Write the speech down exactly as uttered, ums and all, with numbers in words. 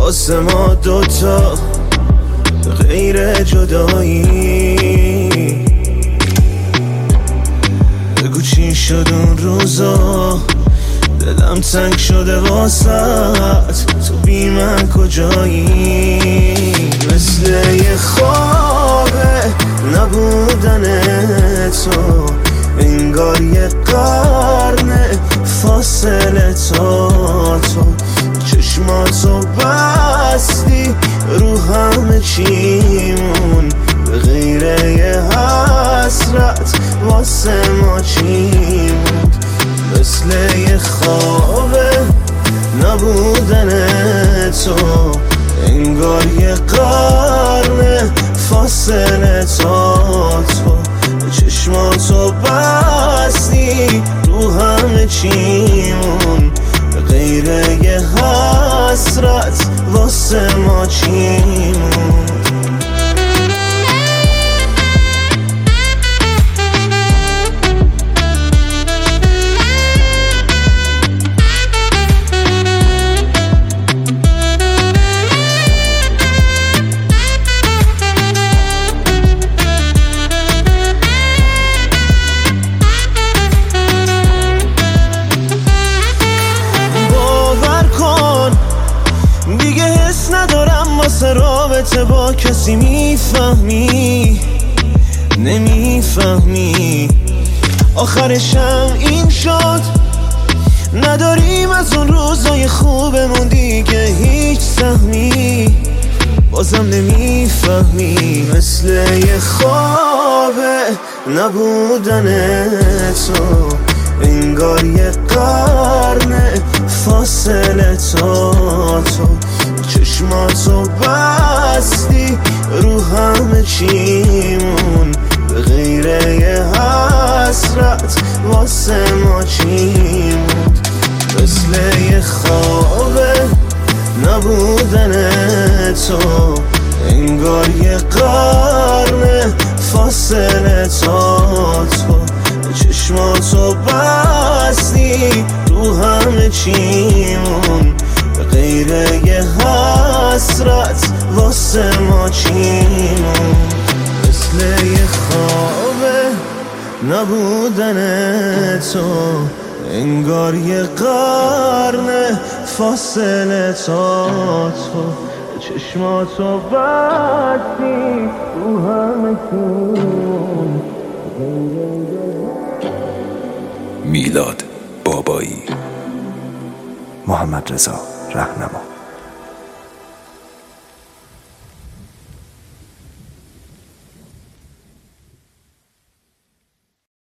واسه ما دوتا غیر جدایی. بگو چی شد اون روزا، دلم تنگ شده واسط، تو بی من کجایی؟ مثل یه خوابه نبودن تو، انگار یه قرنه فاصله تا تو. چشماتو بستی رو همه چیمون، به غیر یه حسرت واسه ما چی موند؟ مثل یه خوابه نبودن تو، انگار یه قرنه فاصله تا تو. چشماتو بستی رو همه چیمون، به غیر یه حسرت واسه ما چی موند؟ رابطه با کسی میفهمی نمیفهمی، آخرشم این شد، نداریم از اون روزای خوبمون دیگه هیچ سهمی. بازم نمیفهمی، مثل یه خوابه نبودن تو، انگار یه قرنه فاصله تا تو. چشماتو بستی رو همه چیمون، به غیر یه حسرت واسه ما چی موند؟ مثل یه خوابه نبودن تو، انگار یه قرنه فاصله تا تو. چشماتو بستی رو همه چیمون، به غیر یه حسرت واسه ما چی موند؟ مثل یه خوابه نبودن تو، انگار یه قرنه فاصله تا تو. چشماتو بستی رو همه چیمون. میلاد بابایی، محمد رضا رهنما.